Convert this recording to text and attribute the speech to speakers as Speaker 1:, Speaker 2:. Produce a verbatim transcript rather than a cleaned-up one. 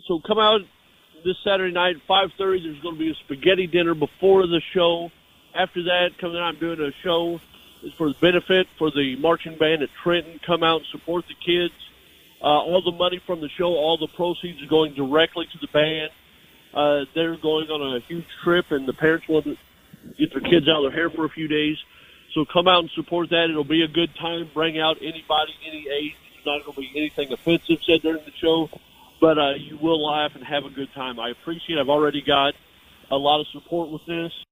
Speaker 1: so come out this Saturday night at five thirty. There's going to be a spaghetti dinner before the show. After that, coming out, I'm doing a show. It's for the benefit for the marching band at Trenton. Come out and support the kids. Uh, all the money from the show, all the proceeds are going directly to the band. Uh, they're going on a huge trip, and the parents want to get their kids out of their hair for a few days. So come out and support that. It'll be a good time. Bring out anybody, any age. There's not going to be anything offensive said during the show, but uh, you will laugh and have a good time. I appreciate it. I've already got a lot of support with this.